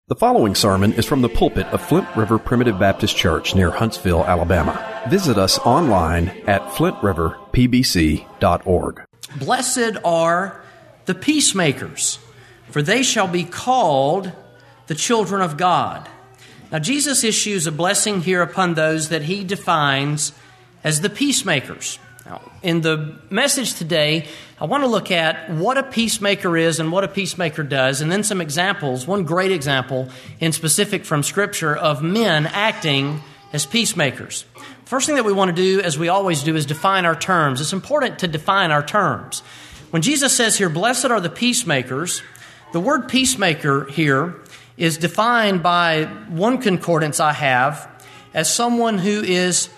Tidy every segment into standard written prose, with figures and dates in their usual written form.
The following sermon is from the pulpit of Flint River Primitive Baptist Church near Huntsville, Alabama. Visit us online at flintriverpbc.org. Blessed are the peacemakers, for they shall be called the children of God. Now, Jesus issues a blessing here upon those that he defines as the peacemakers. Now, in the message today, I want to look at what a peacemaker is and what a peacemaker does, and then some examples, one great example in specific from Scripture of men acting as peacemakers. First thing that we want to do, as we always do, is define our terms. It's important to define our terms. When Jesus says here, blessed are the peacemakers, the word peacemaker here is defined by one concordance I have as someone who is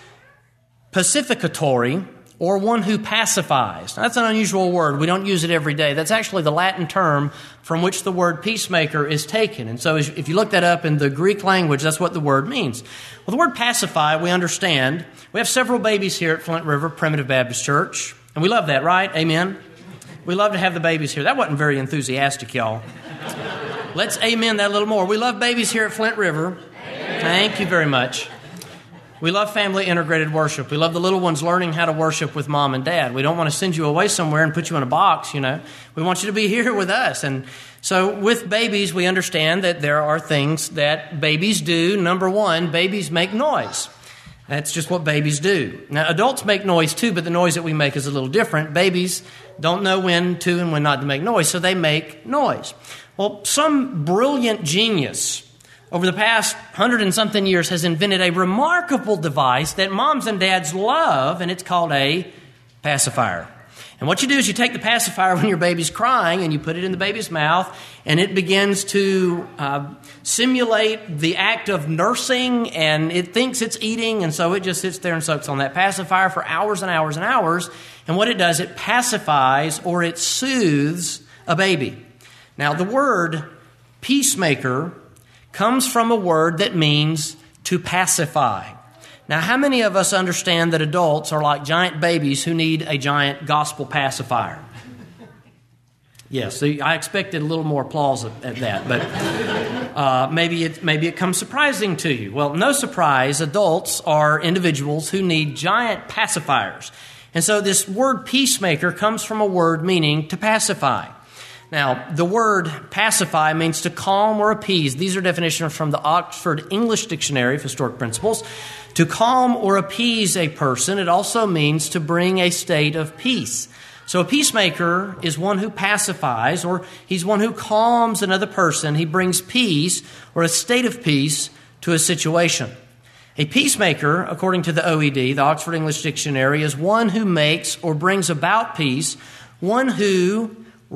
pacificatory, or one who pacifies. Now, that's an unusual word. We don't use it every day. That's actually the Latin term from which the word peacemaker is taken. And so if you look that up in the Greek language, that's what the word means. Well, the word pacify, we understand. We have several babies here at Flint River Primitive Baptist Church. And we love that, right? Amen? We love to have the babies here. That wasn't very enthusiastic, y'all. Let's amen that a little more. We love babies here at Flint River. Amen. Thank you very much. We love family integrated worship. We love the little ones learning how to worship with mom and dad. We don't want to send you away somewhere and put you in a box, you know. We want you to be here with us. And so with babies, we understand that there are things that babies do. Number one, babies make noise. That's just what babies do. Now, adults make noise too, but the noise that we make is a little different. Babies don't know when to and when not to make noise, so they make noise. Well, some brilliant genius over the past 100 and something years has invented a remarkable device that moms and dads love, and it's called a pacifier. And what you do is you take the pacifier when your baby's crying and you put it in the baby's mouth, and it begins to simulate the act of nursing, and it thinks it's eating, and so it just sits there and sucks on that pacifier for hours and hours and hours. And what it does, it pacifies or it soothes a baby. Now, the word peacemaker comes from a word that means to pacify. Now, how many of us understand that adults are like giant babies who need a giant gospel pacifier? Yes, I expected a little more applause at that, but maybe it comes surprising to you. Well, no surprise, adults are individuals who need giant pacifiers. And so this word peacemaker comes from a word meaning to pacify. Now, the word pacify means to calm or appease. These are definitions from the Oxford English Dictionary of Historic Principles. To calm or appease a person, it also means to bring a state of peace. So a peacemaker is one who pacifies, or he's one who calms another person. He brings peace or a state of peace to a situation. A peacemaker, according to the OED, the Oxford English Dictionary, is one who makes or brings about peace, one who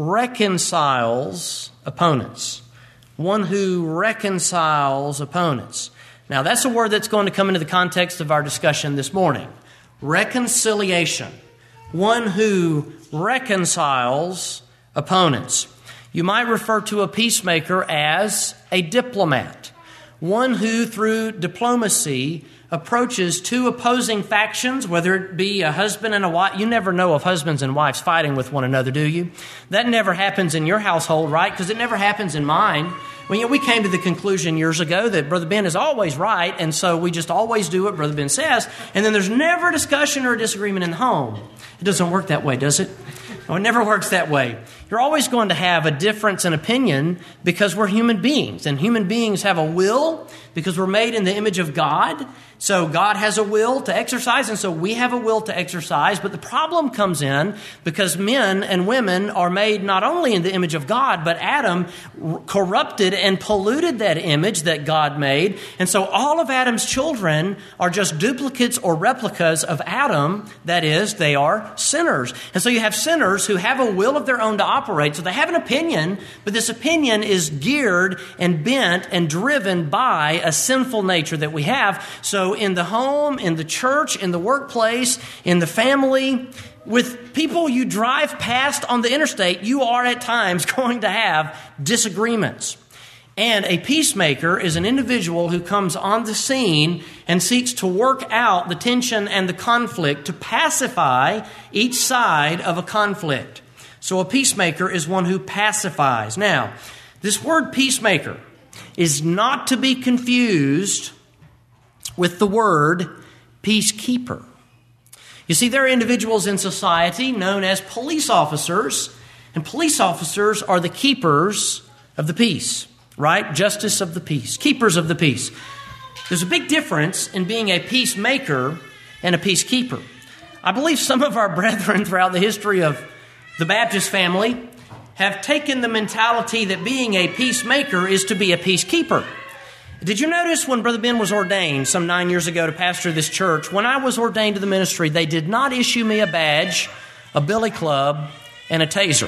reconciles opponents. One who reconciles opponents. Now, that's a word that's going to come into the context of our discussion this morning. Reconciliation. One who reconciles opponents. You might refer to a peacemaker as a diplomat. One who, through diplomacy, approaches two opposing factions, whether it be a husband and a wife. You never know of husbands and wives fighting with one another, do you? That never happens in your household, right? Because it never happens in mine. Well, we came to the conclusion years ago that Brother Ben is always right, and so we just always do what Brother Ben says, and then there's never discussion or disagreement in the home. It doesn't work that way, does it? No, it never works that way. You're always going to have a difference in opinion because we're human beings, and human beings have a will because we're made in the image of God. So God has a will to exercise, and so we have a will to exercise. But the problem comes in because men and women are made not only in the image of God, but Adam corrupted and polluted that image that God made. And so all of Adam's children are just duplicates or replicas of Adam. That is, they are sinners. And so you have sinners who have a will of their own to operate. So they have an opinion, but this opinion is geared and bent and driven by a sinful nature that we have. So in the home, in the church, in the workplace, in the family, with people you drive past on the interstate, you are at times going to have disagreements. And a peacemaker is an individual who comes on the scene and seeks to work out the tension and the conflict to pacify each side of a conflict. So a peacemaker is one who pacifies. Now, this word peacemaker, is not to be confused with the word peacekeeper. You see, there are individuals in society known as police officers, and police officers are the keepers of the peace, right? Justice of the peace, keepers of the peace. There's a big difference in being a peacemaker and a peacekeeper. I believe some of our brethren throughout the history of the Baptist family have taken the mentality that being a peacemaker is to be a peacekeeper. Did you notice when Brother Ben was ordained some 9 years ago to pastor this church, when I was ordained to the ministry, they did not issue me a badge, a billy club, and a taser.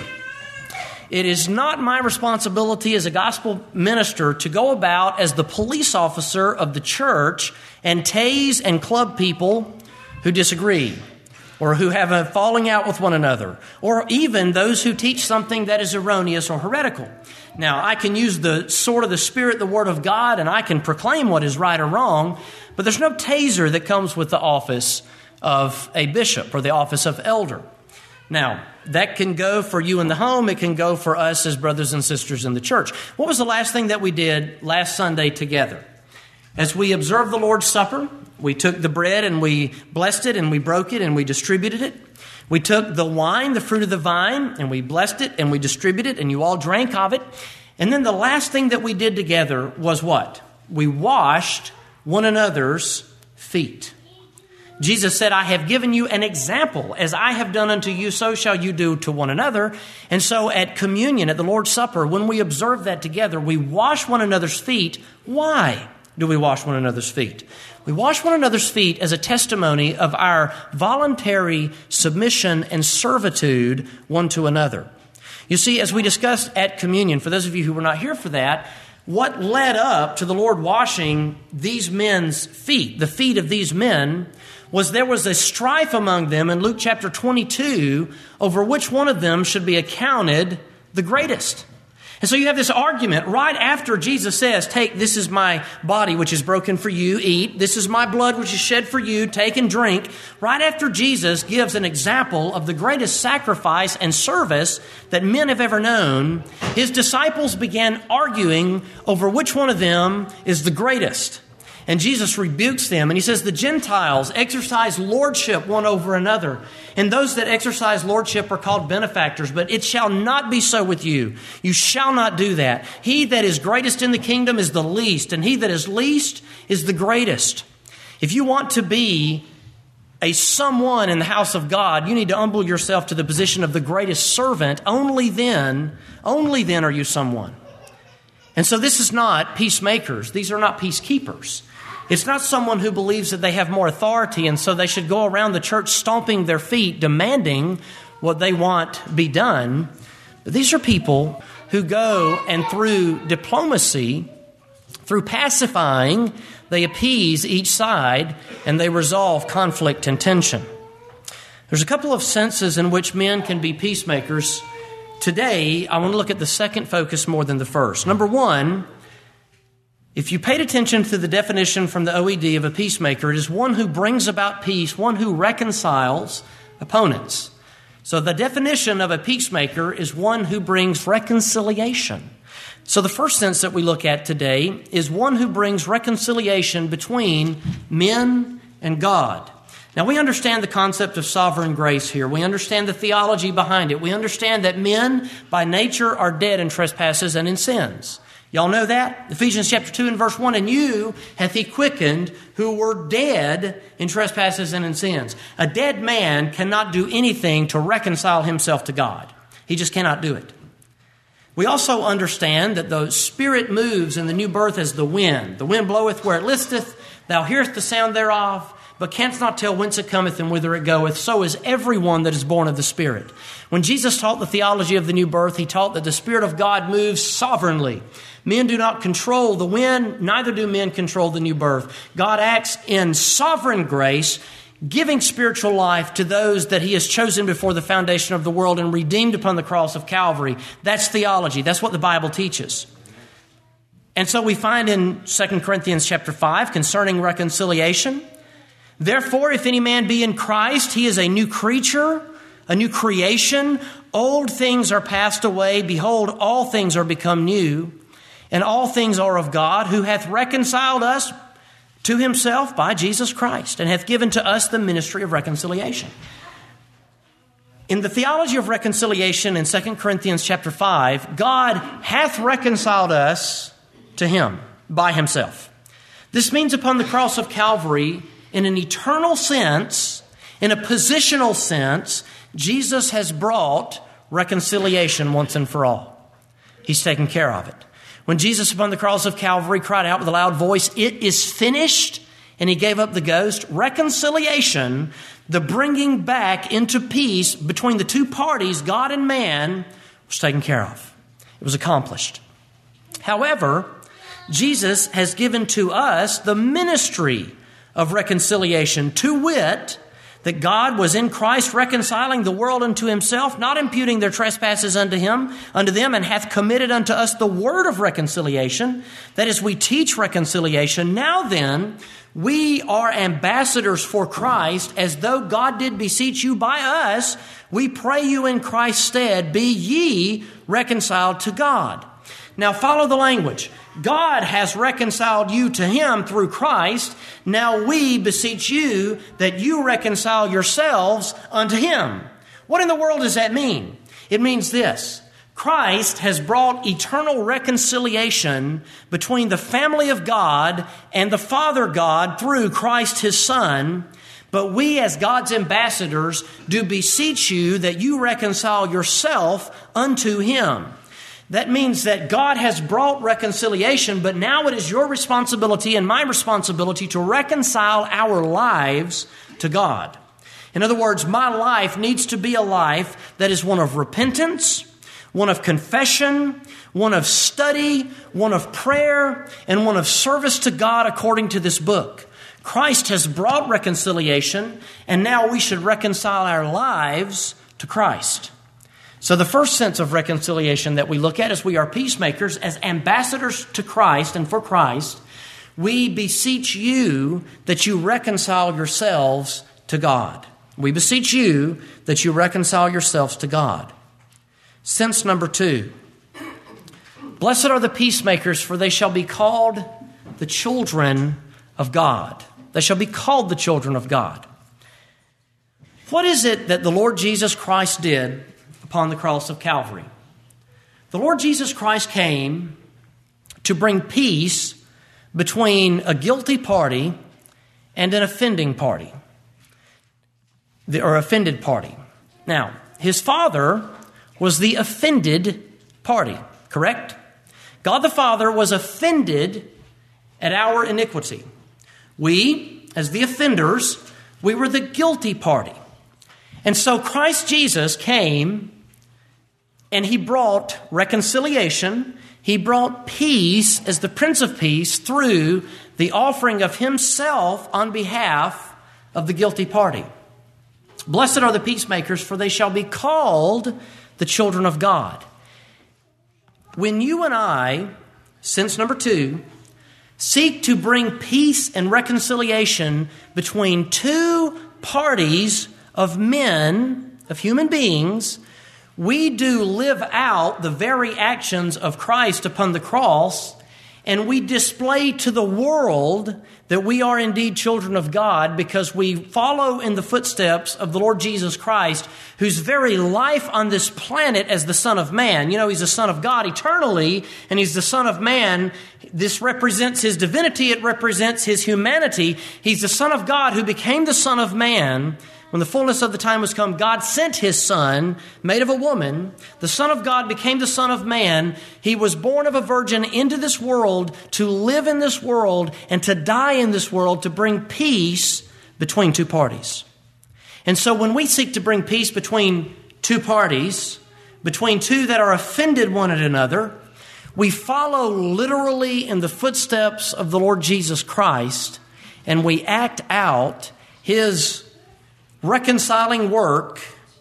It is not my responsibility as a gospel minister to go about as the police officer of the church and tase and club people who disagree or who have a falling out with one another, or even those who teach something that is erroneous or heretical. Now, I can use the sword of the Spirit, the Word of God, and I can proclaim what is right or wrong, but there's no taser that comes with the office of a bishop or the office of elder. Now, that can go for you in the home. It can go for us as brothers and sisters in the church. What was the last thing that we did last Sunday together? As we observed the Lord's Supper, we took the bread and we blessed it and we broke it and we distributed it. We took the wine, the fruit of the vine, and we blessed it and we distributed it, and you all drank of it. And then the last thing that we did together was what? We washed one another's feet. Jesus said, I have given you an example. As I have done unto you, so shall you do to one another. And so at communion, at the Lord's Supper, when we observe that together, we wash one another's feet. Why do we wash one another's feet? We wash one another's feet as a testimony of our voluntary submission and servitude one to another. You see, as we discussed at communion, for those of you who were not here for that, what led up to the Lord washing these men's feet, the feet of these men, was there was a strife among them in Luke chapter 22 over which one of them should be accounted the greatest. And so you have this argument right after Jesus says, take, this is my body which is broken for you, eat. This is my blood which is shed for you, take and drink. Right after Jesus gives an example of the greatest sacrifice and service that men have ever known, his disciples began arguing over which one of them is the greatest. And Jesus rebukes them, and he says, the Gentiles exercise lordship one over another. And those that exercise lordship are called benefactors, but it shall not be so with you. You shall not do that. He that is greatest in the kingdom is the least, and he that is least is the greatest. If you want to be a someone in the house of God, you need to humble yourself to the position of the greatest servant. Only then are you someone. And so this is not peacemakers. These are not peacekeepers. It's not someone who believes that they have more authority and so they should go around the church stomping their feet, demanding what they want be done. But these are people who go and through diplomacy, through pacifying, they appease each side and they resolve conflict and tension. There's a couple of senses in which men can be peacemakers. Today, I want to look at the second focus more than the first. Number one, if you paid attention to the definition from the OED of a peacemaker, it is one who brings about peace, one who reconciles opponents. So the definition of a peacemaker is one who brings reconciliation. So the first sense that we look at today is one who brings reconciliation between men and God. Now, we understand the concept of sovereign grace here. We understand the theology behind it. We understand that men, by nature, are dead in trespasses and in sins. Y'all know that? Ephesians chapter 2 and verse 1, and you hath he quickened who were dead in trespasses and in sins. A dead man cannot do anything to reconcile himself to God. He just cannot do it. We also understand that the Spirit moves in the new birth as the wind. The wind bloweth where it listeth, thou hearest the sound thereof, but canst not tell whence it cometh and whither it goeth. So is everyone that is born of the Spirit. When Jesus taught the theology of the new birth, he taught that the Spirit of God moves sovereignly. Men do not control the wind, neither do men control the new birth. God acts in sovereign grace, giving spiritual life to those that he has chosen before the foundation of the world and redeemed upon the cross of Calvary. That's theology. That's what the Bible teaches. And so we find in 2 Corinthians chapter 5 concerning reconciliation, therefore, if any man be in Christ, he is a new creature, a new creation. Old things are passed away. Behold, all things are become new. And all things are of God, who hath reconciled us to himself by Jesus Christ, and hath given to us the ministry of reconciliation. In the theology of reconciliation in 2 Corinthians chapter 5, God hath reconciled us to him by himself. This means upon the cross of Calvary, in an eternal sense, in a positional sense, Jesus has brought reconciliation once and for all. He's taken care of it. When Jesus upon the cross of Calvary cried out with a loud voice, "It is finished," and he gave up the ghost, reconciliation, the bringing back into peace between the two parties, God and man, was taken care of. It was accomplished. However, Jesus has given to us the ministry of reconciliation, to wit, that God was in Christ reconciling the world unto himself, not imputing their trespasses unto them, and hath committed unto us the word of reconciliation. That is, we teach reconciliation. Now then, we are ambassadors for Christ, as though God did beseech you by us. We pray you in Christ's stead, be ye reconciled to God. Now follow the language. God has reconciled you to him through Christ. Now we beseech you that you reconcile yourselves unto him. What in the world does that mean? It means this. Christ has brought eternal reconciliation between the family of God and the Father God through Christ his Son. But we as God's ambassadors do beseech you that you reconcile yourself unto him. That means that God has brought reconciliation, but now it is your responsibility and my responsibility to reconcile our lives to God. In other words, my life needs to be a life that is one of repentance, one of confession, one of study, one of prayer, and one of service to God according to this book. Christ has brought reconciliation, and now we should reconcile our lives to Christ. So the first sense of reconciliation that we look at is we are peacemakers as ambassadors to Christ and for Christ. We beseech you that you reconcile yourselves to God. We beseech you that you reconcile yourselves to God. Sense number 2. Blessed are the peacemakers, for they shall be called the children of God. They shall be called the children of God. What is it that the Lord Jesus Christ did upon the cross of Calvary? The Lord Jesus Christ came to bring peace between a guilty party and an offending party, or offended party. Now, his Father was the offended party, correct? God the Father was offended at our iniquity. We, as the offenders, we were the guilty party. And so Christ Jesus came and he brought reconciliation. He brought peace as the Prince of Peace through the offering of himself on behalf of the guilty party. Blessed are the peacemakers, for they shall be called the children of God. When you and I, sense number 2, seek to bring peace and reconciliation between two parties of men, of human beings, we do live out the very actions of Christ upon the cross, and we display to the world that we are indeed children of God because we follow in the footsteps of the Lord Jesus Christ, whose very life on this planet as the Son of Man. You know, he's the Son of God eternally, and he's the Son of Man. This represents his divinity. It represents his humanity. He's the Son of God who became the Son of Man. When the fullness of the time was come, God sent his Son, made of a woman. The Son of God became the Son of Man. He was born of a virgin into this world to live in this world and to die in this world to bring peace between two parties. And so when we seek to bring peace between two parties, between two that are offended one at another, we follow literally in the footsteps of the Lord Jesus Christ, and we act out his reconciling work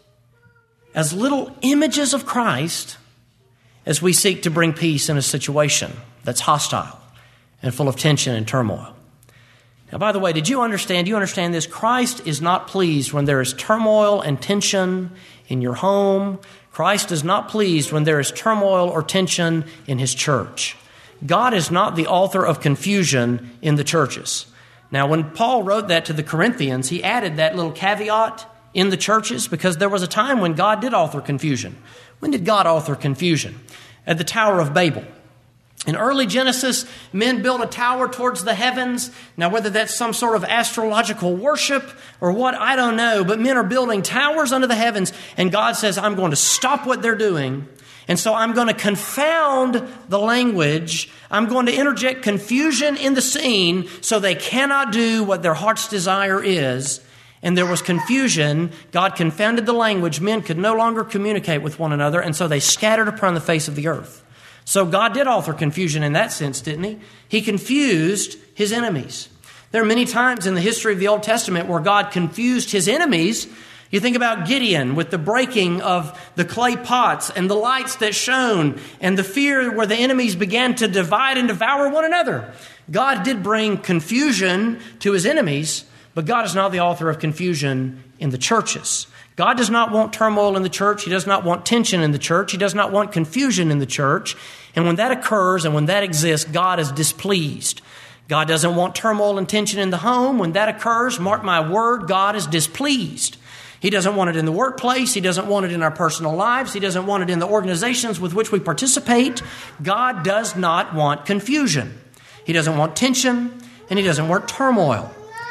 as little images of Christ as we seek to bring peace in a situation that's hostile and full of tension and turmoil. Now, by the way, did you understand? Do you understand this? Christ is not pleased when there is turmoil and tension in your home. Christ is not pleased when there is turmoil or tension in his church. God is not the author of confusion in the churches. Now, when Paul wrote that to the Corinthians, he added that little caveat in the churches because there was a time when God did author confusion. When did God author confusion? At the Tower of Babel. In early Genesis, men built a tower towards the heavens. Now, whether that's some sort of astrological worship or what, I don't know. But men are building towers under the heavens. And God says, I'm going to stop what they're doing. And so I'm going to confound the language. I'm going to interject confusion in the scene so they cannot do what their heart's desire is. And there was confusion. God confounded the language. Men could no longer communicate with one another. And so they scattered upon the face of the earth. So God did author confusion in that sense, didn't He? He confused His enemies. There are many times in the history of the Old Testament where God confused His enemies. You think about Gideon with the breaking of the clay pots and the lights that shone and the fear where the enemies began to divide and devour one another. God did bring confusion to His enemies, but God is not the author of confusion in the churches. God does not want turmoil in the church. He does not want tension in the church. He does not want confusion in the church. And when that occurs and when that exists, God is displeased. God doesn't want turmoil and tension in the home. When that occurs, mark my word, God is displeased. He doesn't want it in the workplace. He doesn't want it in our personal lives. He doesn't want it in the organizations with which we participate. God does not want confusion. He doesn't want tension, and He doesn't want turmoil.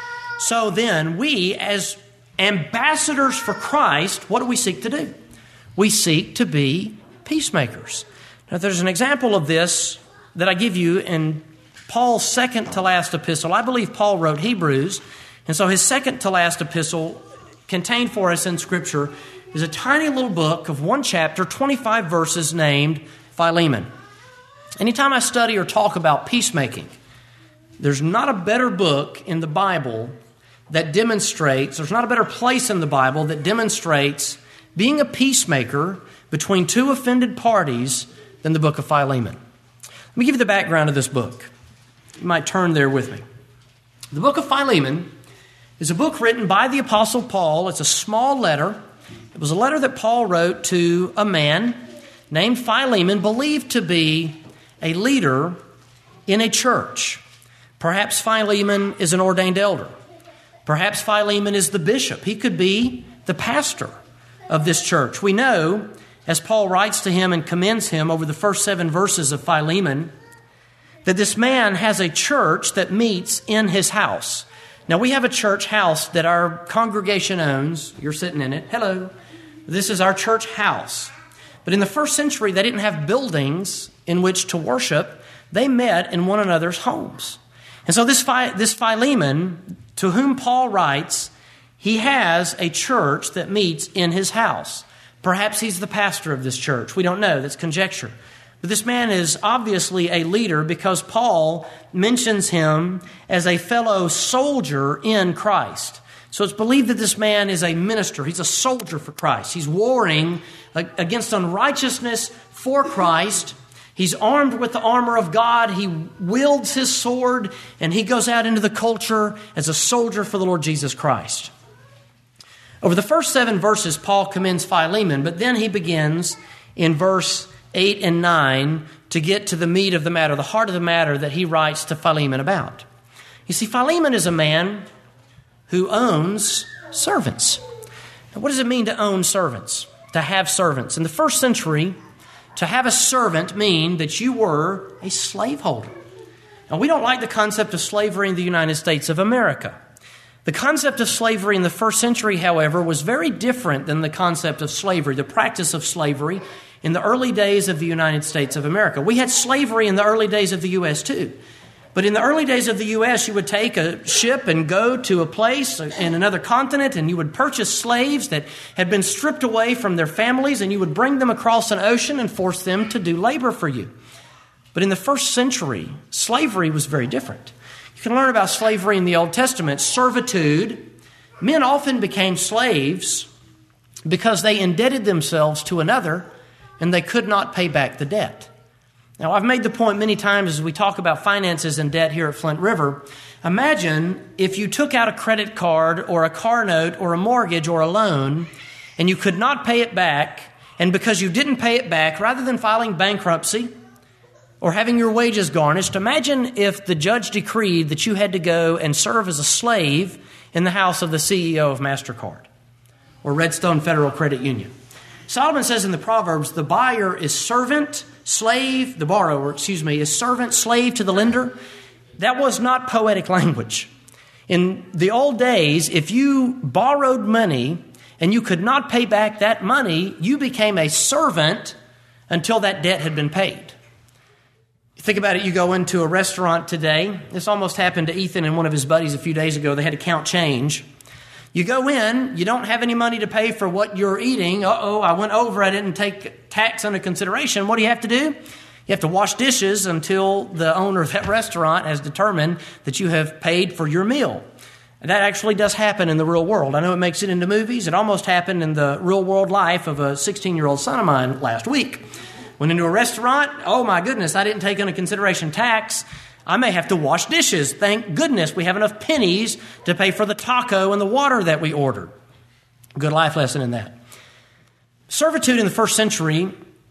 So then, we as ambassadors for Christ, what do we seek to do? We seek to be peacemakers. Now, there's an example of this that I give you in Paul's second to last epistle. I believe Paul wrote Hebrews, and so his second to last epistle contained for us in Scripture is a tiny little book of one chapter, 25 verses, named Philemon. Anytime I study or talk about peacemaking, there's not a better book in the Bible that demonstrates, there's not a better place in the Bible that demonstrates being a peacemaker between two offended parties than the book of Philemon. Let me give you the background of this book. You might turn there with me. The book of Philemon is a book written by the Apostle Paul. It's a small letter. It was a letter that Paul wrote to a man named Philemon, believed to be a leader in a church. Perhaps Philemon is an ordained elder. Perhaps Philemon is the bishop. He could be the pastor of this church. We know, as Paul writes to him and commends him over the first 7 verses of Philemon, that this man has a church that meets in his house. Now, we have a church house that our congregation owns. You're sitting in it. Hello. This is our church house. But in the first century, they didn't have buildings in which to worship. They met in one another's homes. And so this Philemon, to whom Paul writes, he has a church that meets in his house. Perhaps he's the pastor of this church. We don't know. That's conjecture. But this man is obviously a leader because Paul mentions him as a fellow soldier in Christ. So it's believed that this man is a minister. He's a soldier for Christ. He's warring against unrighteousness for Christ. He's armed with the armor of God. He wields his sword, and he goes out into the culture as a soldier for the Lord Jesus Christ. Over the first 7 verses, Paul commends Philemon, but then he begins in verse 8 and 9 to get to the meat of the matter, the heart of the matter that he writes to Philemon about. You see, Philemon is a man who owns servants. Now, what does it mean to own servants? To have servants. In the first century, to have a servant mean that you were a slaveholder. Now, we don't like the concept of slavery in the United States of America. The concept of slavery in the first century, however, was very different than the concept of slavery, the practice of slavery in the early days of the United States of America. We had slavery in the early days of the U.S. too. But in the early days of the U.S., you would take a ship and go to a place in another continent, and you would purchase slaves that had been stripped away from their families, and you would bring them across an ocean and force them to do labor for you. But in the first century, slavery was very different. You can learn about slavery in the Old Testament. Servitude. Men often became slaves because they indebted themselves to another and they could not pay back the debt. Now, I've made the point many times as we talk about finances and debt here at Flint River. Imagine if you took out a credit card or a car note or a mortgage or a loan and you could not pay it back, and because you didn't pay it back, rather than filing bankruptcy, or having your wages garnished. Imagine if the judge decreed that you had to go and serve as a slave in the house of the CEO of MasterCard or Redstone Federal Credit Union. Solomon says in the Proverbs, the buyer is servant, slave, the borrower, is servant, slave to the lender. That was not poetic language. In the old days, if you borrowed money and you could not pay back that money, you became a servant until that debt had been paid. Think about it, you go into a restaurant today. This almost happened to Ethan and one of his buddies a few days ago. They had to count change. You go in, you don't have any money to pay for what you're eating. I went over, I didn't take tax into consideration. What do you have to do? You have to wash dishes until the owner of that restaurant has determined that you have paid for your meal. And that actually does happen in the real world. I know it makes it into movies. It almost happened in the real world life of a 16-year-old son of mine last week. Went into a restaurant. Oh my goodness, I didn't take into consideration tax. I may have to wash dishes. Thank goodness we have enough pennies to pay for the taco and the water that we ordered. Good life lesson in that. Servitude in the first century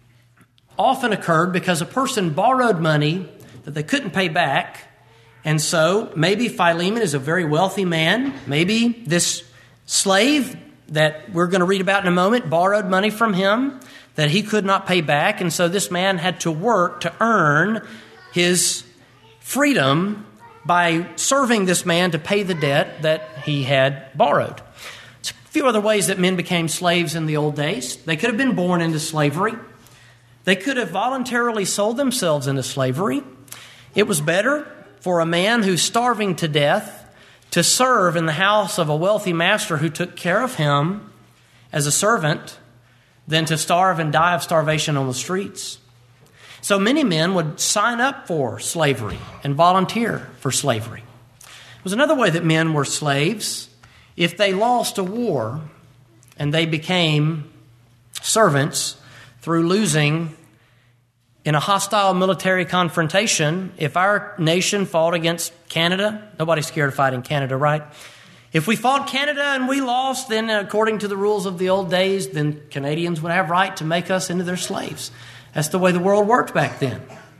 often occurred because a person borrowed money that they couldn't pay back. And so maybe Philemon is a very wealthy man. Maybe this slave that we're going to read about in a moment borrowed money from him that he could not pay back. And so this man had to work to earn his freedom by serving this man to pay the debt that he had borrowed. There's a few other ways that men became slaves in the old days. They could have been born into slavery. They could have voluntarily sold themselves into slavery. It was better for a man who's starving to death to serve in the house of a wealthy master who took care of him as a servant than to starve and die of starvation on the streets. So many men would sign up for slavery and volunteer for slavery. There was another way that men were slaves. If they lost a war and they became servants through losing in a hostile military confrontation, if our nation fought against Canada, nobody's scared of fighting Canada, right? If we fought Canada and we lost, then according to the rules of the old days, then Canadians would have right to make us into their slaves. That's the way the world worked back then.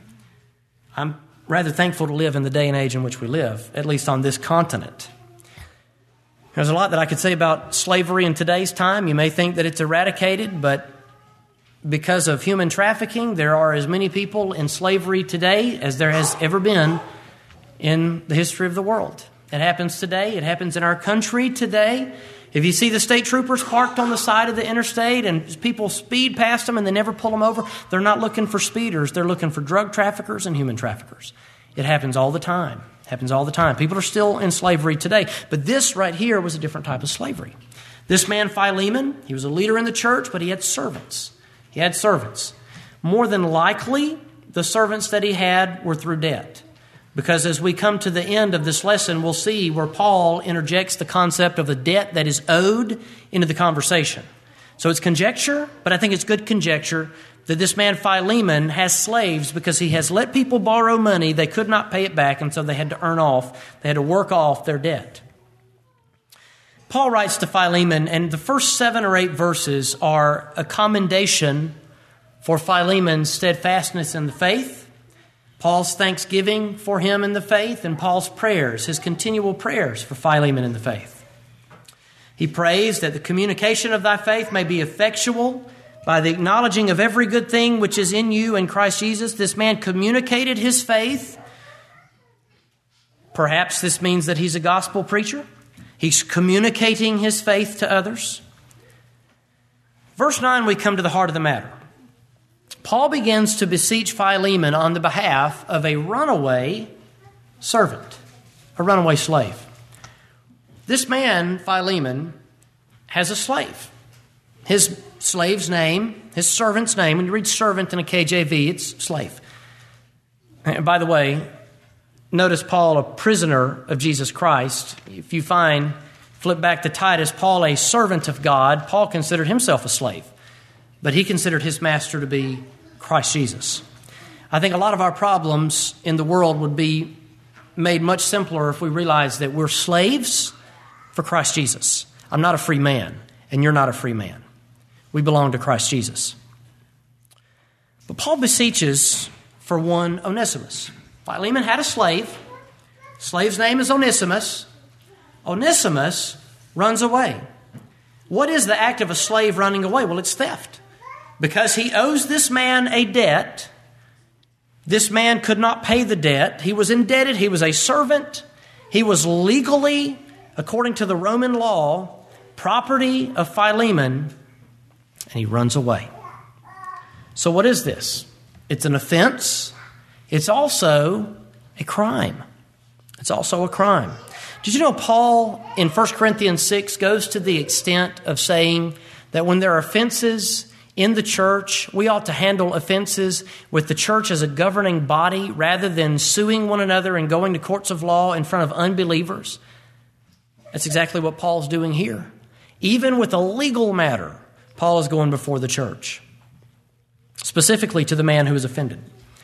I'm rather thankful to live in the day and age in which we live, at least on this continent. There's a lot that I could say about slavery in today's time. You may think that it's eradicated, but because of human trafficking, there are as many people in slavery today as there has ever been in the history of the world. It happens today. It happens in our country today. If you see the state troopers parked on the side of the interstate and people speed past them and they never pull them over, they're not looking for speeders. They're looking for drug traffickers and human traffickers. It happens all the time. It happens all the time. People are still in slavery today. But this right here was a different type of slavery. This man, Philemon, he was a leader in the church, but he had servants. He had servants. More than likely, the servants that he had were through debt. Because as we come to the end of this lesson, we'll see where Paul interjects the concept of the debt that is owed into the conversation. So it's conjecture, but I think it's good conjecture that this man Philemon has slaves because he has let people borrow money. They could not pay it back, and so they had to work off their debt. Paul writes to Philemon, and the first 7 or 8 verses are a commendation for Philemon's steadfastness in the faith, Paul's thanksgiving for him in the faith, and Paul's prayers, his continual prayers for Philemon in the faith. He prays that the communication of thy faith may be effectual by the acknowledging of every good thing which is in you in Christ Jesus. This man communicated his faith. Perhaps this means that he's a gospel preacher. He's communicating his faith to others. Verse 9, we come to the heart of the matter. Paul begins to beseech Philemon on the behalf of a runaway servant, a runaway slave. This man, Philemon, has a slave. His slave's name, his servant's name, when you read servant in a KJV, it's slave. And by the way, notice Paul, a prisoner of Jesus Christ. If you flip back to Titus, Paul, a servant of God, Paul considered himself a slave. But he considered his master to be Christ Jesus. I think a lot of our problems in the world would be made much simpler if we realized that we're slaves for Christ Jesus. I'm not a free man, and you're not a free man. We belong to Christ Jesus. But Paul beseeches for one Onesimus. Philemon had a slave. Slave's name is Onesimus. Onesimus runs away. What is the act of a slave running away? Well, it's theft. Because he owes this man a debt. This man could not pay the debt. He was indebted. He was a servant. He was legally, according to the Roman law, property of Philemon, and he runs away. So what is this? It's an offense. It's also a crime. It's also a crime. Did you know Paul in 1 Corinthians 6 goes to the extent of saying that when there are offenses in the church, we ought to handle offenses with the church as a governing body rather than suing one another and going to courts of law in front of unbelievers? That's exactly what Paul's doing here. Even with a legal matter, Paul is going before the church, specifically to the man who is offended.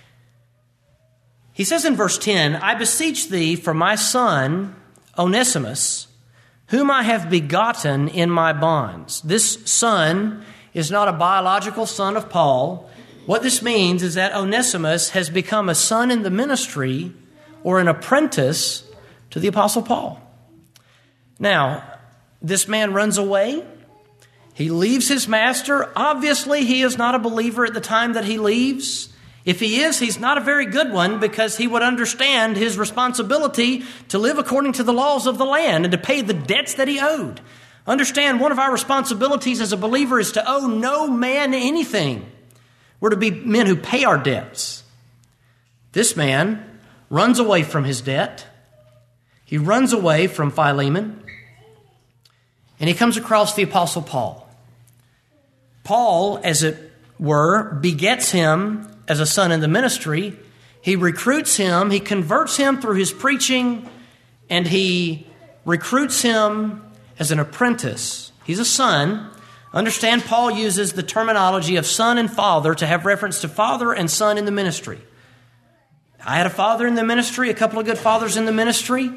He says in verse 10, I beseech thee for my son Onesimus, whom I have begotten in my bonds. This son is not a biological son of Paul. What this means is that Onesimus has become a son in the ministry or an apprentice to the Apostle Paul. Now, this man runs away. He leaves his master. Obviously, he is not a believer at the time that he leaves. If he is, he's not a very good one because he would understand his responsibility to live according to the laws of the land and to pay the debts that he owed. Understand, one of our responsibilities as a believer is to owe no man anything. We're to be men who pay our debts. This man runs away from his debt. He runs away from Philemon. And he comes across the Apostle Paul. Paul, as it were, begets him as a son in the ministry. He recruits him. He converts him through his preaching. And he recruits him as an apprentice. He's a son. Understand, Paul uses the terminology of son and father to have reference to father and son in the ministry. I had a father in the ministry, a couple of good fathers in the ministry.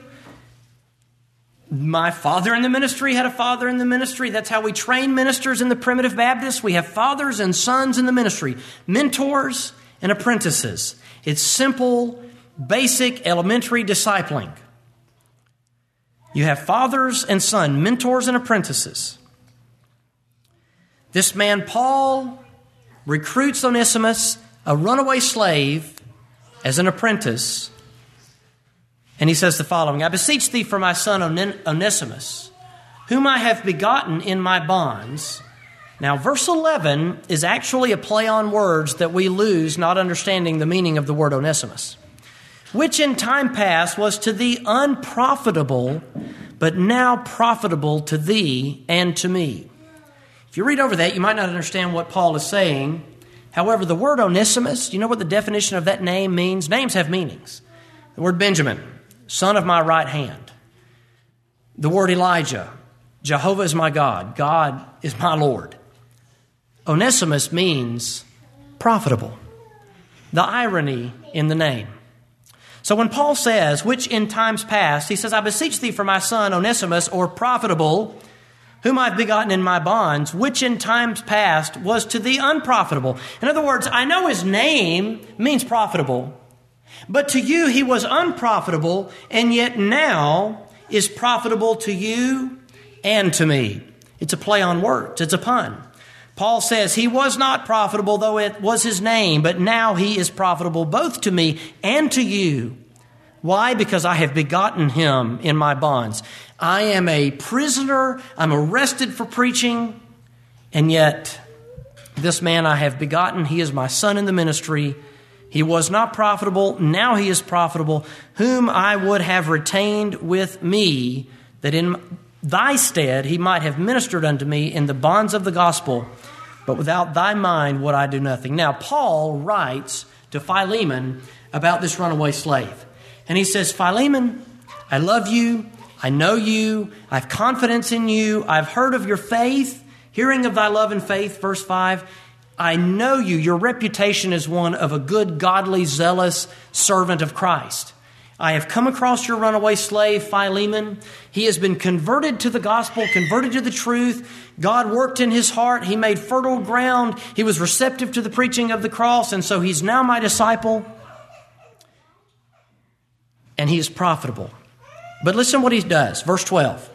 My father in the ministry had a father in the ministry. That's how we train ministers in the Primitive Baptists. We have fathers and sons in the ministry, mentors and apprentices. It's simple, basic, elementary discipling. You have fathers and sons, mentors and apprentices. This man, Paul, recruits Onesimus, a runaway slave, as an apprentice. And he says the following, I beseech thee for my son Onesimus, whom I have begotten in my bonds. Now, verse 11 is actually a play on words that we lose not understanding the meaning of the word Onesimus, which in time past was to thee unprofitable, but now profitable to thee and to me. If you read over that, you might not understand what Paul is saying. However, the word Onesimus, do you know what the definition of that name means? Names have meanings. The word Benjamin, son of my right hand. The word Elijah, Jehovah is my God. God is my Lord. Onesimus means profitable. The irony in the name. So when Paul says, which in times past, he says, I beseech thee for my son Onesimus, or profitable, whom I've begotten in my bonds, which in times past was to thee unprofitable. In other words, I know his name means profitable, but to you he was unprofitable, and yet now is profitable to you and to me. It's a play on words. It's a pun. Paul says he was not profitable, though it was his name, but now he is profitable both to me and to you. Why? Because I have begotten him in my bonds. I am a prisoner. I'm arrested for preaching. And yet this man I have begotten. He is my son in the ministry. He was not profitable. Now he is profitable, whom I would have retained with me, that in thy stead he might have ministered unto me in the bonds of the gospel. But without thy mind would I do nothing. Now, Paul writes to Philemon about this runaway slave. And he says, Philemon, I love you. I know you. I have confidence in you. I've heard of your faith, hearing of thy love and faith, verse 5. I know you. Your reputation is one of a good, godly, zealous servant of Christ. I have come across your runaway slave, Philemon. He has been converted to the gospel, converted to the truth. God worked in his heart. He made fertile ground. He was receptive to the preaching of the cross, and so he's now my disciple. and he is profitable. But listen what he does. Verse 12.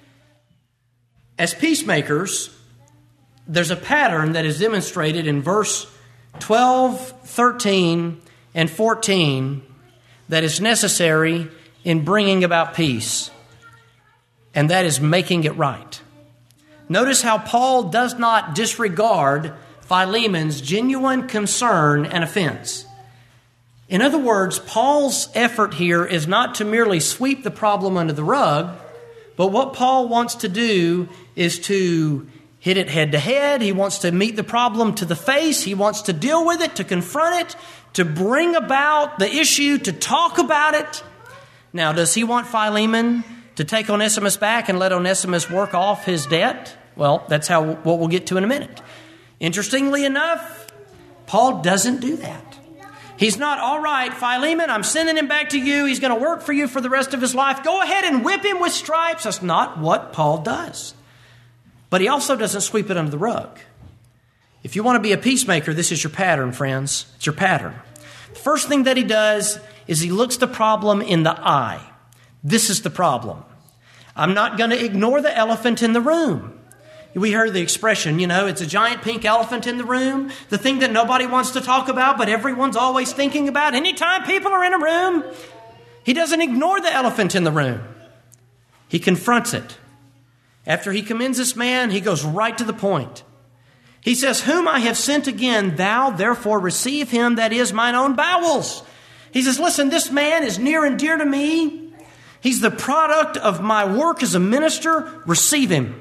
As peacemakers, there's a pattern that is demonstrated in verse 12, 13, and 14 that is necessary in bringing about peace, and that is making it right. Notice how Paul does not disregard Philemon's genuine concern and offense. In other words, Paul's effort here is not to merely sweep the problem under the rug, but what Paul wants to do is to hit it head to head. He wants to meet the problem to the face. He wants to deal with it, to confront it, to bring about the issue, to talk about it. Now, does he want Philemon to take Onesimus back and let Onesimus work off his debt? Well, that's what we'll get to in a minute. Interestingly enough, Paul doesn't do that. He's not, all right, Philemon, I'm sending him back to you. He's going to work for you for the rest of his life. Go ahead and whip him with stripes. That's not what Paul does. But he also doesn't sweep it under the rug. If you want to be a peacemaker, this is your pattern, friends. It's your pattern. The first thing that he does is he looks the problem in the eye. This is the problem. I'm not going to ignore the elephant in the room. We heard the expression, it's a giant pink elephant in the room, the thing that nobody wants to talk about, but everyone's always thinking about. Anytime people are in a room, he doesn't ignore the elephant in the room. He confronts it. After he commends this man, he goes right to the point. He says, whom I have sent again, thou therefore receive him, that is mine own bowels. He says, listen, this man is near and dear to me. He's the product of my work as a minister. Receive him.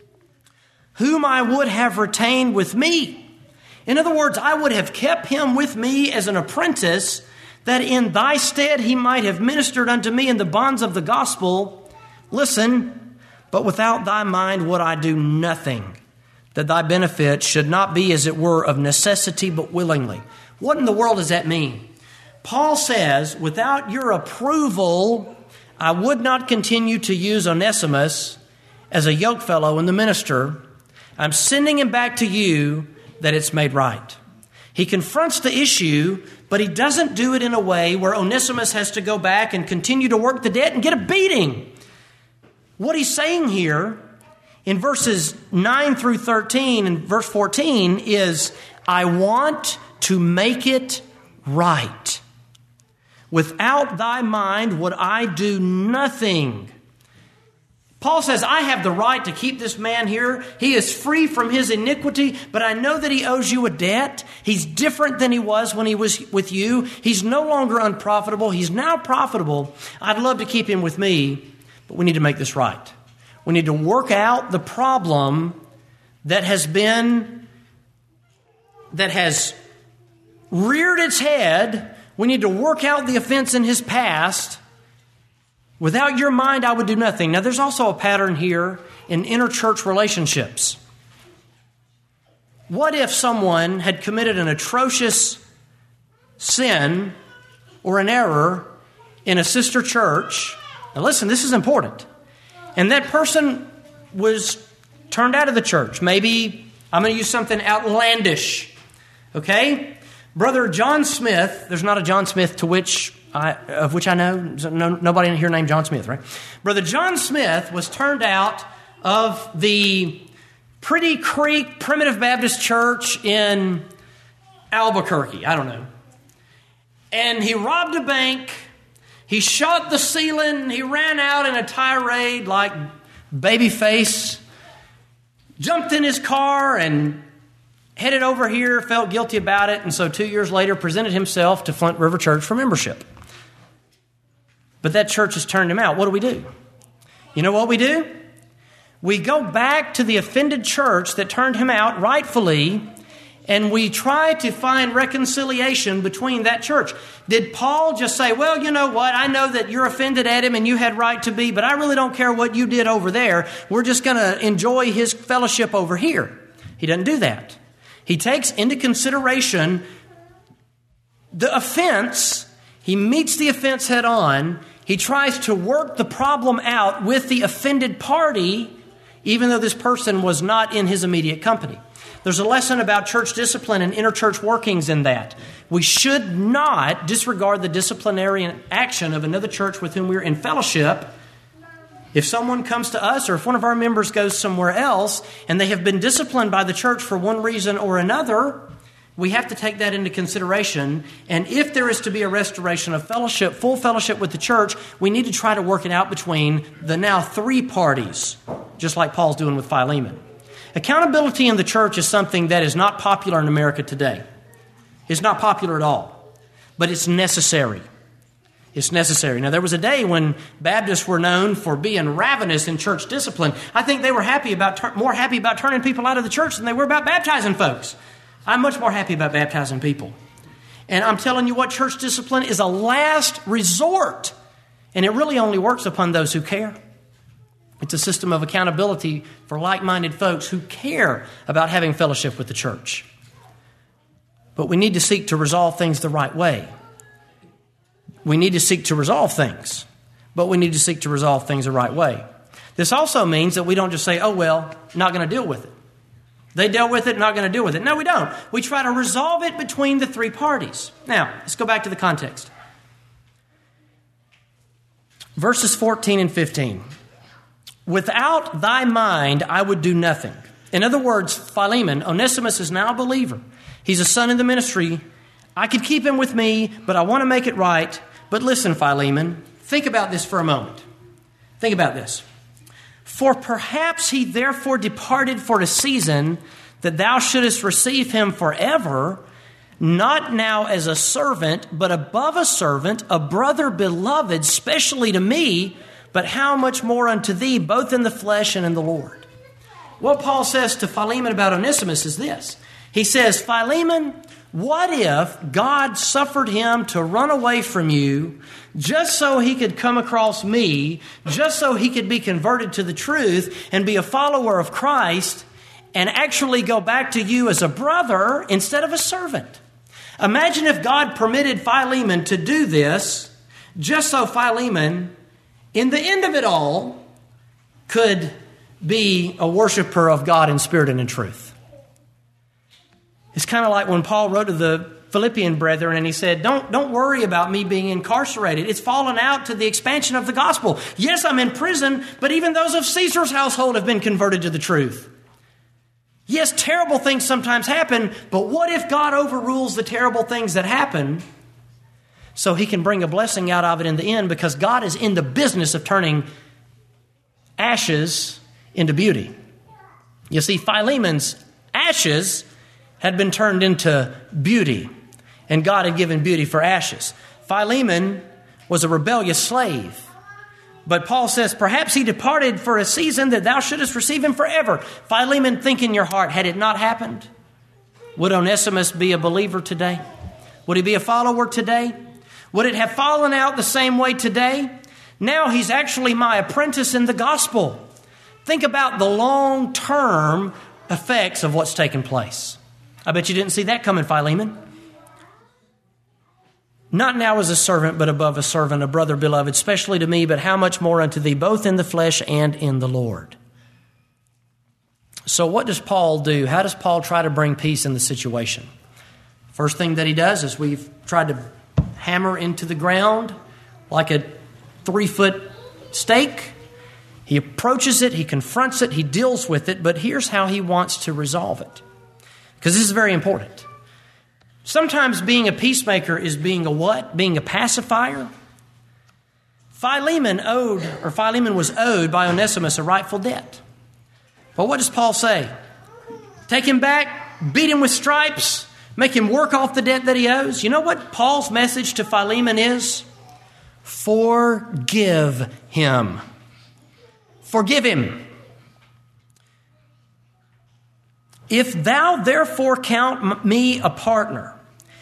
Whom I would have retained with me. In other words, I would have kept him with me as an apprentice, that in thy stead he might have ministered unto me in the bonds of the gospel. Listen, but without thy mind would I do nothing, that thy benefit should not be, as it were, of necessity, but willingly. What in the world does that mean? Paul says, without your approval, I would not continue to use Onesimus as a yokefellow in the minister. I'm sending him back to you that it's made right. He confronts the issue, but he doesn't do it in a way where Onesimus has to go back and continue to work the debt and get a beating. What he's saying here in verses 9 through 13 and verse 14 is, I want to make it right. Without thy mind would I do nothing. Paul says, I have the right to keep this man here. He is free from his iniquity, but I know that he owes you a debt. He's different than he was when he was with you. He's no longer unprofitable. He's now profitable. I'd love to keep him with me, but we need to make this right. We need to work out the problem that has reared its head. We need to work out the offense in his past. Without your mind, I would do nothing. Now, there's also a pattern here in interchurch relationships. What if someone had committed an atrocious sin or an error in a sister church? Now, listen, this is important. And that person was turned out of the church. Maybe I'm going to use something outlandish. Okay? Brother John Smith, there's not a John Smith of which I know. Nobody in here named John Smith, right? Brother John Smith was turned out of the Pretty Creek Primitive Baptist Church in Albuquerque. I don't know. And he robbed a bank. He shot the ceiling. He ran out in a tirade like Babyface. Jumped in his car and headed over here, felt guilty about it, and so 2 years later presented himself to Flint River Church for membership. But that church has turned him out. What do? You know what we do? We go back to the offended church that turned him out rightfully, and we try to find reconciliation between that church. Did Paul just say, well, you know what? I know that you're offended at him and you had right to be, but I really don't care what you did over there. We're just going to enjoy his fellowship over here. He doesn't do that. He takes into consideration the offense. He meets the offense head on. He tries to work the problem out with the offended party, even though this person was not in his immediate company. There's a lesson about church discipline and interchurch workings in that. We should not disregard the disciplinary action of another church with whom we're in fellowship. If someone comes to us or if one of our members goes somewhere else and they have been disciplined by the church for one reason or another, we have to take that into consideration. And if there is to be a restoration of fellowship, full fellowship with the church, we need to try to work it out between the now three parties, just like Paul's doing with Philemon. Accountability in the church is something that is not popular in America today. It's not popular at all, but it's necessary. It's necessary. Now, there was a day when Baptists were known for being ravenous in church discipline. I think they were more happy about turning people out of the church than they were about baptizing folks. I'm much more happy about baptizing people. And I'm telling you what, church discipline is a last resort. And it really only works upon those who care. It's a system of accountability for like-minded folks who care about having fellowship with the church. But we need to seek to resolve things the right way. We need to seek to resolve things, but we need to seek to resolve things the right way. This also means that we don't just say, oh, well, not going to deal with it. They dealt with it, not going to deal with it. No, we don't. We try to resolve it between the three parties. Now, let's go back to the context. Verses 14 and 15. Without thy mind, I would do nothing. In other words, Philemon, Onesimus is now a believer. He's a son in the ministry. I could keep him with me, but I want to make it right. But listen, Philemon, think about this for a moment. Think about this. For perhaps he therefore departed for a season that thou shouldest receive him forever, not now as a servant, but above a servant, a brother beloved, specially to me, but how much more unto thee, both in the flesh and in the Lord. What Paul says to Philemon about Onesimus is this. He says, Philemon, what if God suffered him to run away from you just so he could come across me, just so he could be converted to the truth and be a follower of Christ and actually go back to you as a brother instead of a servant? Imagine if God permitted Philemon to do this just so Philemon, in the end of it all, could be a worshiper of God in spirit and in truth. It's kind of like when Paul wrote to the Philippian brethren and he said, don't worry about me being incarcerated. It's fallen out to the expansion of the gospel. Yes, I'm in prison, but even those of Caesar's household have been converted to the truth. Yes, terrible things sometimes happen, but what if God overrules the terrible things that happen so he can bring a blessing out of it in the end, because God is in the business of turning ashes into beauty. You see, Philemon's ashes had been turned into beauty, and God had given beauty for ashes. Philemon was a rebellious slave, but Paul says, perhaps he departed for a season that thou shouldest receive him forever. Philemon, think in your heart, had it not happened, would Onesimus be a believer today? Would he be a follower today? Would it have fallen out the same way today? Now he's actually my apprentice in the gospel. Think about the long-term effects of what's taken place. I bet you didn't see that coming, Philemon. Not now as a servant, but above a servant, a brother beloved, especially to me, but how much more unto thee, both in the flesh and in the Lord. So what does Paul do? How does Paul try to bring peace in the situation? First thing that he does is we've tried to hammer into the ground like a 3-foot stake. He approaches it, he confronts it, he deals with it, but here's how he wants to resolve it. Because this is very important. Sometimes being a peacemaker is being a what? Being a pacifier. Philemon was owed by Onesimus a rightful debt. But what does Paul say? Take him back, beat him with stripes, make him work off the debt that he owes. You know what Paul's message to Philemon is? Forgive him. Forgive him. If thou therefore count me a partner,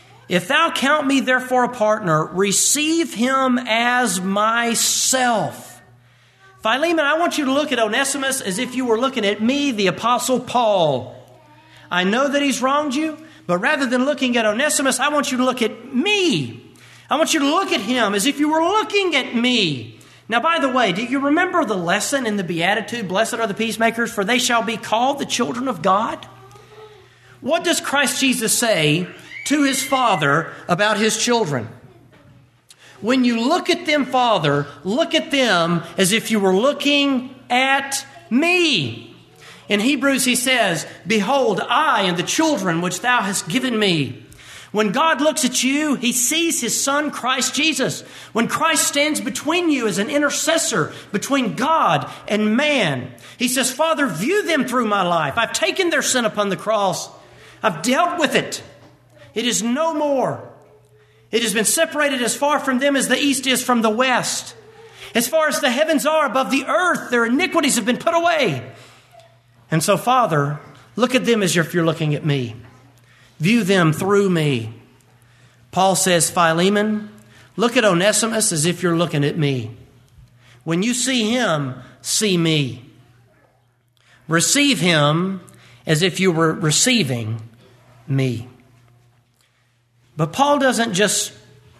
receive him as myself. Philemon, I want you to look at Onesimus as if you were looking at me, the Apostle Paul. I know that he's wronged you, but rather than looking at Onesimus, I want you to look at me. I want you to look at him as if you were looking at me. Now, by the way, do you remember the lesson in the Beatitude, blessed are the peacemakers, for they shall be called the children of God? What does Christ Jesus say to his Father about his children? When you look at them, Father, look at them as if you were looking at me. In Hebrews he says, behold, I and the children which thou hast given me. When God looks at you, he sees his Son, Christ Jesus. When Christ stands between you as an intercessor between God and man, he says, Father, view them through my life. I've taken their sin upon the cross. I've dealt with it. It is no more. It has been separated as far from them as the east is from the west. As far as the heavens are above the earth, their iniquities have been put away. And so, Father, look at them as if you're looking at me. View them through me. Paul says, Philemon, look at Onesimus as if you're looking at me. When you see him, see me. Receive him as if you were receiving me. But Paul doesn't just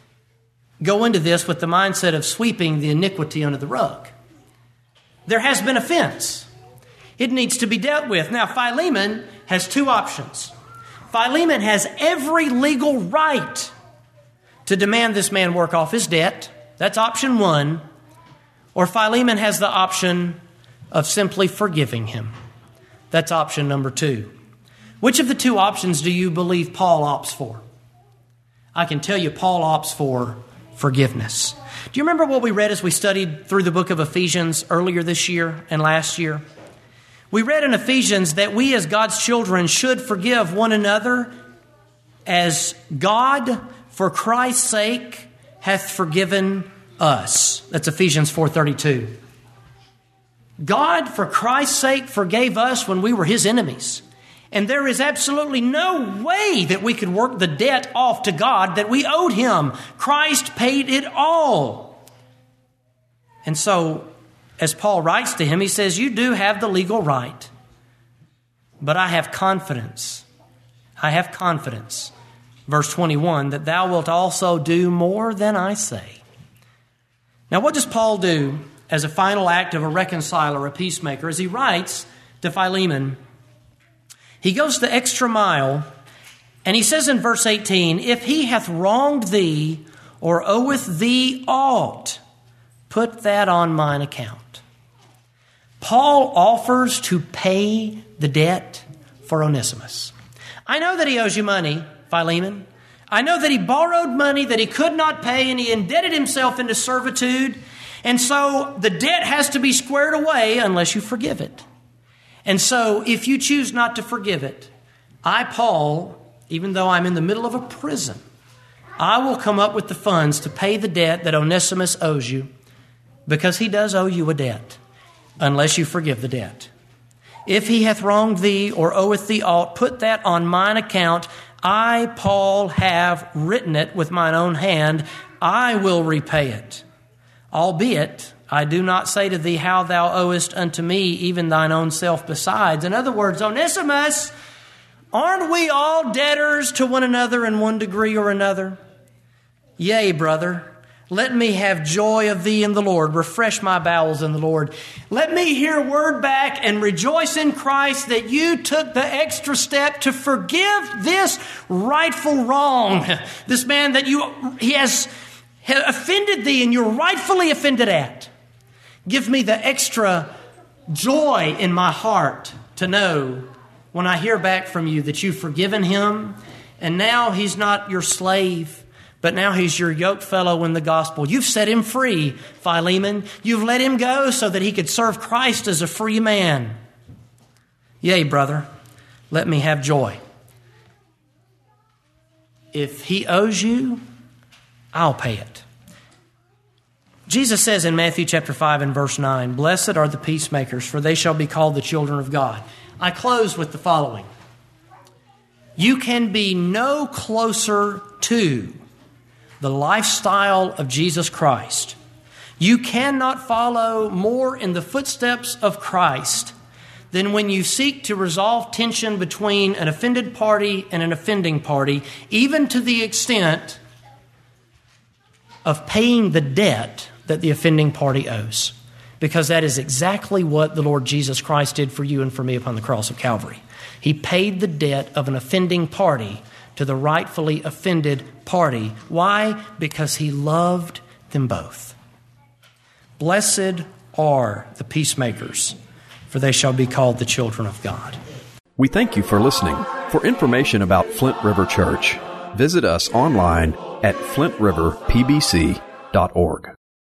go into this with the mindset of sweeping the iniquity under the rug. There has been offense. It needs to be dealt with. Now, Philemon has two options. Philemon has every legal right to demand this man work off his debt. That's option one. Or Philemon has the option of simply forgiving him. That's option number two. Which of the two options do you believe Paul opts for? I can tell you Paul opts for forgiveness. Do you remember what we read as we studied through the book of Ephesians earlier this year and last year? We read in Ephesians that we as God's children should forgive one another as God, for Christ's sake, hath forgiven us. That's Ephesians 4:32. God, for Christ's sake, forgave us when we were his enemies. And there is absolutely no way that we could work the debt off to God that we owed him. Christ paid it all. And so, as Paul writes to him, he says, you do have the legal right, but I have confidence. I have confidence. Verse 21, that thou wilt also do more than I say. Now, what does Paul do as a final act of a reconciler, a peacemaker? As he writes to Philemon, he goes the extra mile, and he says in verse 18, if he hath wronged thee or oweth thee aught, put that on mine account. Paul offers to pay the debt for Onesimus. I know that he owes you money, Philemon. I know that he borrowed money that he could not pay, and he indebted himself into servitude. And so the debt has to be squared away unless you forgive it. And so if you choose not to forgive it, I, Paul, even though I'm in the middle of a prison, I will come up with the funds to pay the debt that Onesimus owes you, because he does owe you a debt, unless you forgive the debt. If he hath wronged thee or oweth thee aught, put that on mine account. I, Paul, have written it with mine own hand. I will repay it. Albeit, I do not say to thee how thou owest unto me, even thine own self besides. In other words, Onesimus, aren't we all debtors to one another in one degree or another? Yea, brother. Let me have joy of thee in the Lord. Refresh my bowels in the Lord. Let me hear word back and rejoice in Christ that you took the extra step to forgive this rightful wrong. This man that he has offended thee and you're rightfully offended at. Give me the extra joy in my heart to know when I hear back from you that you've forgiven him, and now he's not your slave, but now he's your yoke fellow in the gospel. You've set him free, Philemon. You've let him go so that he could serve Christ as a free man. Yea, brother, let me have joy. If he owes you, I'll pay it. Jesus says in Matthew chapter 5 and verse 9, blessed are the peacemakers, for they shall be called the children of God. I close with the following. You can be no closer to the lifestyle of Jesus Christ. You cannot follow more in the footsteps of Christ than when you seek to resolve tension between an offended party and an offending party, even to the extent of paying the debt that the offending party owes. Because that is exactly what the Lord Jesus Christ did for you and for me upon the cross of Calvary. He paid the debt of an offending party to the rightfully offended party. Why? Because he loved them both. Blessed are the peacemakers, for they shall be called the children of God. We thank you for listening. For information about Flint River Church, visit us online at flintriverpbc.org.